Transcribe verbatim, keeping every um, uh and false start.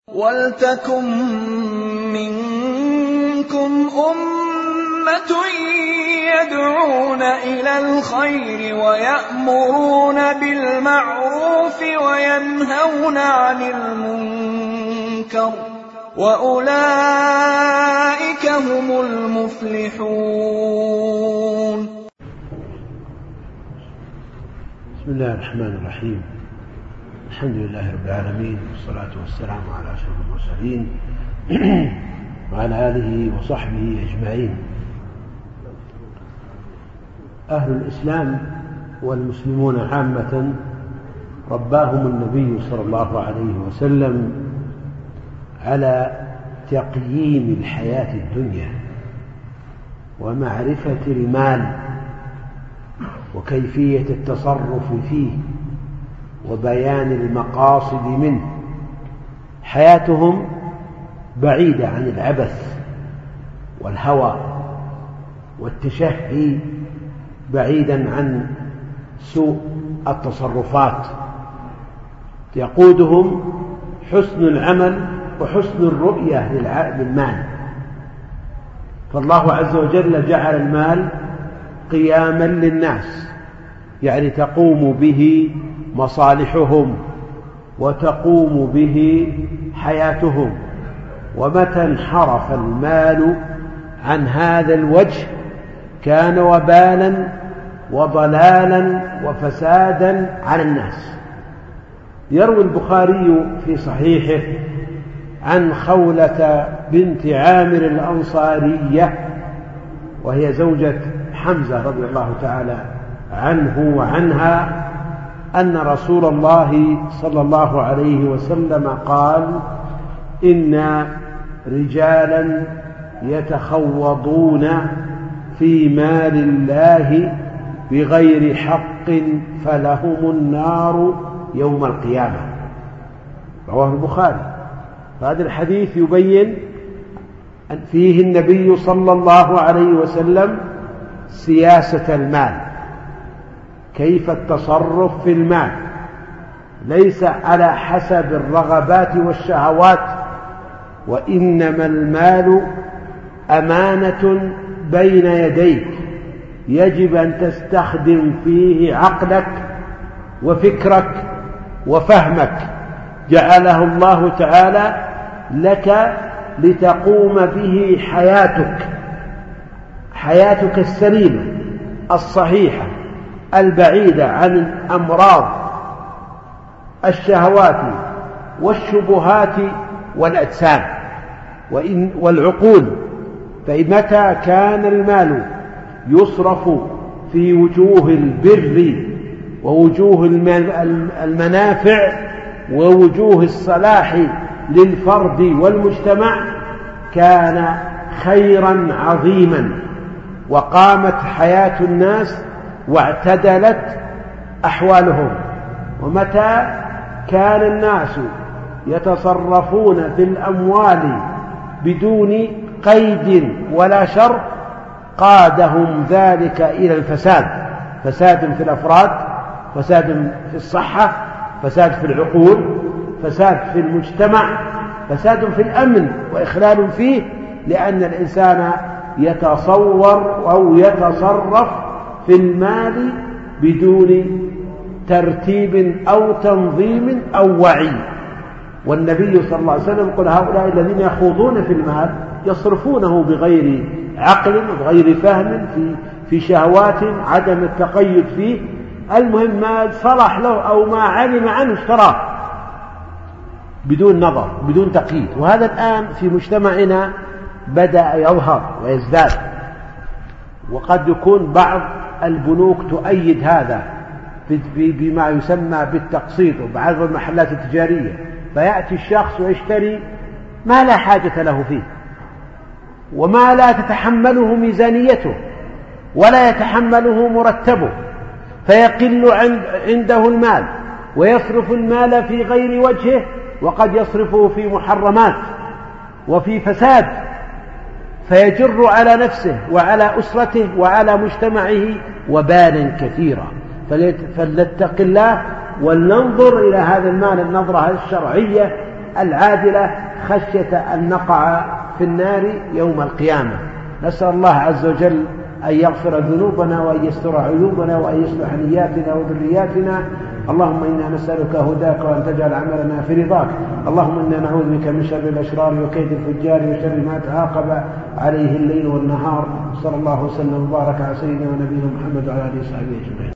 وَلْتَكُن مِّنكُمْ أُمَّةٌ يَدْعُونَ إِلَى الْخَيْرِ وَيَأْمُرُونَ بِالْمَعْرُوفِ وَيَنْهَوْنَ عَنِ الْمُنكَرِ وَأُولَئِكَ هُمُ الْمُفْلِحُونَ. بسم الله الرحمن الرحيم. الحمد لله رب العالمين، والصلاة والسلام على أشرف المرسلين وعلى آله وصحبه أجمعين. أهل الإسلام والمسلمون عامة رباهم النبي صلى الله عليه وسلم على تقييم الحياة الدنيا ومعرفة المال وكيفية التصرف فيه وبيان المقاصد منه. حياتهم بعيدة عن العبث والهوى والتشهي، بعيدا عن سوء التصرفات. يقودهم حسن العمل وحسن الرؤية للمال، فالله عز وجل جعل المال قياما للناس، يعني تقوم به مصالحهم وتقوم به حياتهم. ومتى انحرف المال عن هذا الوجه كان وبالا وضلالا وفسادا على الناس. يروي البخاري في صحيحه عن خولة بنت عامر الأنصارية، وهي زوجة حمزة رضي الله تعالى عنه وعنها، أن رسول الله صلى الله عليه وسلم قال: إن رجالا يتخوضون في مال الله بغير حق فلهم النار يوم القيامة. رواه البخاري. فهذا الحديث يبين أن فيه النبي صلى الله عليه وسلم سياسة المال، كيف التصرف في المال، ليس على حسب الرغبات والشهوات، وإنما المال أمانة بين يديك يجب أن تستخدم فيه عقلك وفكرك وفهمك. جعله الله تعالى لك لتقوم به حياتك، حياتك السليمة الصحيحة البعيدة عن الأمراض الشهوات والشبهات والأجسام والعقول. فمتى كان المال يصرف في وجوه البر ووجوه المنافع ووجوه الصلاح للفرد والمجتمع كان خيرا عظيما، وقامت حياة الناس واعتدلت أحوالهم. ومتى كان الناس يتصرفون في الأموال بدون قيد ولا شر قادهم ذلك إلى الفساد، فساد في الأفراد، فساد في الصحة، فساد في العقول، فساد في المجتمع، فساد في الأمن وإخلال فيه، لأن الإنسان يتصور أو يتصرف في المال بدون ترتيب أو تنظيم أو وعي. والنبي صلى الله عليه وسلم يقول: هؤلاء الذين يخوضون في المال يصرفونه بغير عقل وبغير فهم في في شهوات عدم التقيد فيه. المهم ما صلح له أو ما علم عنه اشتراه بدون نظر بدون تقييد. وهذا الآن في مجتمعنا بدأ يظهر ويزداد، وقد يكون بعض البنوك تؤيد هذا بما يسمى بالتقسيط وبعض المحلات التجارية، فيأتي الشخص ويشتري ما لا حاجة له فيه وما لا تتحمله ميزانيته ولا يتحمله مرتبه، فيقل عنده المال ويصرف المال في غير وجهه، وقد يصرفه في محرمات وفي فساد، فيجر على نفسه وعلى أسرته وعلى مجتمعه وبالا كثيرا. فلنتق الله ولننظر إلى هذا المال النظرة الشرعية العادلة خشية أن نقع في النار يوم القيامة. نسأل الله عز وجل أن يغفر ذنوبنا وأن يستر عيوبنا وأن يصلح نياتنا وذرياتنا. اللهم إنا نسألك هداك وأن تجعل عملنا في رضاك. اللهم إنا نعوذ بك من شر الأشرار وكيد الفجار وشر ما تعاقب عليه الليل والنهار. صلى الله وسلم وبارك على سيدنا ونبينا محمد وعلى آله وصحبه أجمعين.